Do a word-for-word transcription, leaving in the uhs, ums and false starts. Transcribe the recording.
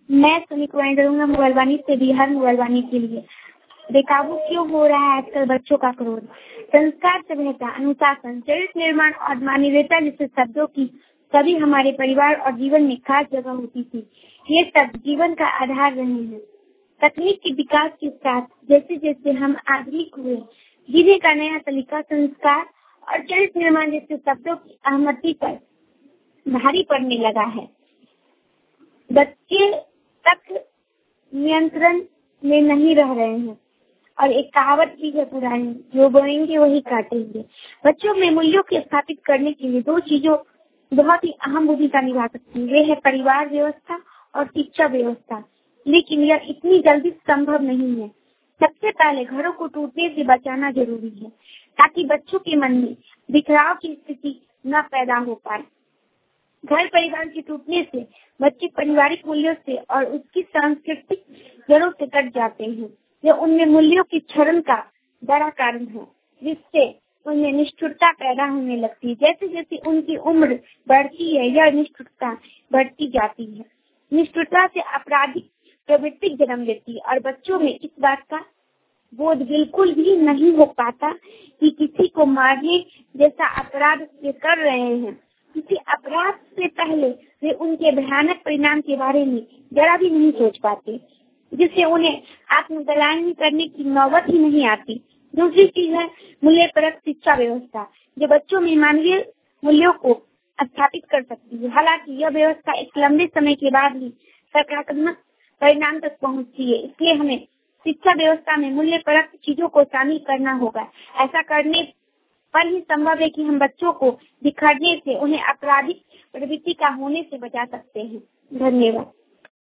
मैं सुनी कुमारी करूंगा मुगलवानी से बिहार मुगलवानी के लिए। बेकाबू क्यों हो रहा है आजकल बच्चों का क्रोध? संस्कार, सभ्यता, अनुशासन, चरित्र निर्माण और मानवीयता जैसे शब्दों की कभी हमारे परिवार और जीवन में खास जगह होती थी। ये सब जीवन का आधार रहे हैं। तकनीक के विकास के साथ जैसे जैसे हम आधुनिक हुए, जीने का नया तरीका, संस्कार और चरित्र निर्माण जैसे शब्दों की अहमति पर भारी पड़ने लगा है। बच्चे तक नियंत्रण में नहीं रह रहे हैं और एक कहावत भी है पुरानी, जो बोएंगे वही काटेंगे। बच्चों में मूल्यों को स्थापित करने के लिए दो चीजों बहुत ही अहम भूमिका निभा सकती है। वे है परिवार व्यवस्था और शिक्षा व्यवस्था, लेकिन यह इतनी जल्दी संभव नहीं है। सबसे पहले घरों को टूटने से बचाना जरूरी है, ताकि बच्चों के मन में बिखराव की स्थिति न पैदा हो पाए। घर परिवार के टूटने से बच्चे पारिवारिक मूल्यों से और उसकी सांस्कृतिक जड़ों से कट जाते हैं। यह उनमें मूल्यों की क्षरण का बड़ा कारण है, जिससे उनमें निष्ठुरता पैदा होने लगती है। जैसे जैसे उनकी उम्र बढ़ती है, यह निष्ठुरता बढ़ती जाती है। निष्ठुरता से आपराधिक प्रवृत्ति जन्म लेती है और बच्चों में इस बात का बोध बिल्कुल भी नहीं हो पाता कि किसी को मारने जैसा अपराध वे कर रहे हैं। किसी अपराध से पहले वे उनके भयानक परिणाम के बारे में जरा भी नहीं सोच पाते, जिससे उन्हें आत्मग्लानि करने की नौबत ही नहीं आती। दूसरी चीज है मूल्यपरक शिक्षा व्यवस्था, जो बच्चों में मानवीय मूल्यों को स्थापित कर सकती है। हालांकि यह व्यवस्था एक लंबे समय के बाद ही सकारात्मक परिणाम तक पहुंचती है, इसलिए हमें शिक्षा व्यवस्था में मूल्यपरक चीजों को शामिल करना होगा। ऐसा करने पर ही संभव है कि हम बच्चों को बिखरने से, उन्हें आपराधिक प्रवृत्ति का होने से बचा सकते हैं। धन्यवाद।